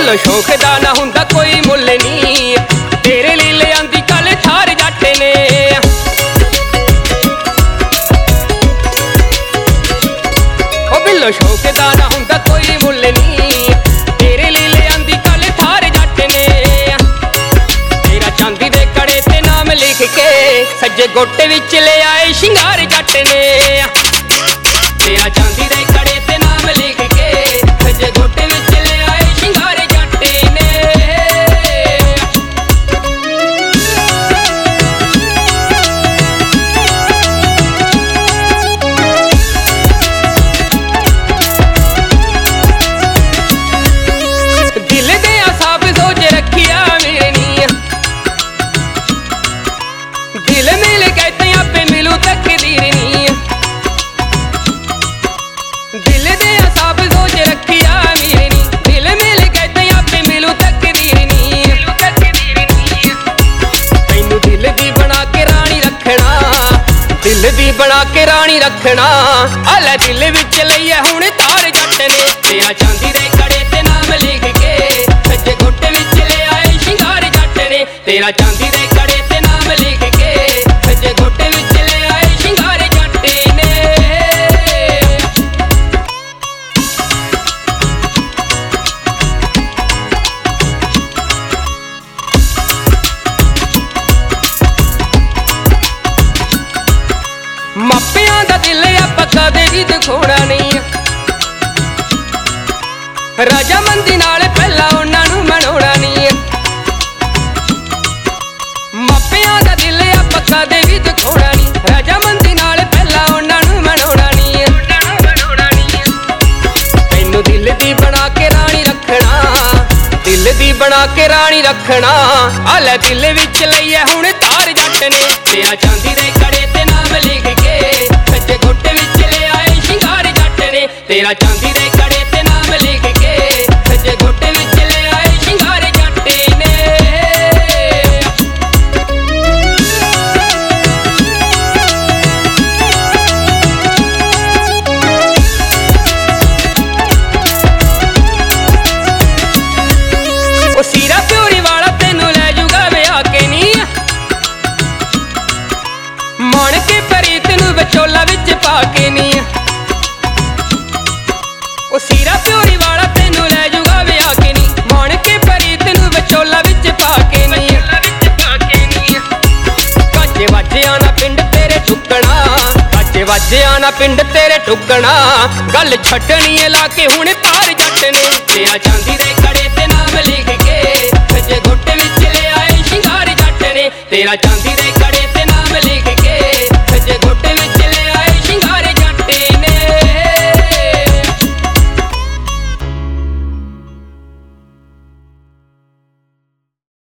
बिल्लो शौक दा ना हुंदा कोई मुल नी, तेरे लिए ले आंदी कल थार जट ने। ओ बिल्लो शौक दा ना हुंदा कोई मुल नी, तेरे लिए ले आंदी कल थार जट ने। तेरा चांदी दे कड़े ते नाम लिख के सज्जे गोटे विच ले आए शिंगार जट ने। तेरा चांदी दे कड़े ते नाम लिख के सज्जे गोटे विच ले आए शिंगार जट ने। दिल दे साफ सोच रखिया मेरे नी, दिल मिल गए ते आपे मिलू तकदीर नी। दिल दे साफ सोच रखिया मेरे नी, दिल मिल गए ते आपे मिलू तकदीर नी। तैनू दिल दी बना के रानी रखना, दिल दी बना के रानी रखना। आले दिल विच लईए हुण तार जट ने। तेरा चांदी दे कड़े ते नाम लिख के सज्जे गोटे विच ले आए शिंगार जट ने। तेरा चांदी दे कड़े ते नाम लिख के सज्जे गोटे विच ले आए शिंगार जट ने। मापियां दा दिल आपां कदे भी दिखाउणा नहीं, रजामंदी नाल पहला उन्हां नूं मनाउणा नहीं। मापियां दा दिल आपां कदे भी दिखाउणा नहीं, रजामंदी नाल पहला उन्हां नूं मनाउणा नहीं। तैनू दिल दी बना के रानी रखना, दिल दी बना के रानी रखना। आले दिल विच लईए हुण तार जट ने। तेरा चांदी दे कड़े ते नाम लिख के सज्जे गोटे विच ले आए शिंगार जट ने। तेरा चांदी दे कड़े ते नाम लिख के सज्जे गोटे विच ले आए शिंगार जट ने। ओ सीरा प्योरी वाला तेनू लै जूगा विआह के नी, मान के प्रीत नूं विचोला विच पा के नी। ओ सीरा प्योरी वाला तेनू लै जूगा विआह के नी, मान के प्रीत नूं विचोला विच पा के नी। गाजे वाजे आना पिंड तेरे टुकना, गाजे वाजे आना पिंड तेरे टुकना। गल छड्डनी है ला के हुण तार जट ने। तेरा चांदी दे कड़े ते नाम लिख के सज्जे गोटे विच ले आए शिंगार जट ने। तेरा चांदी दे कड़े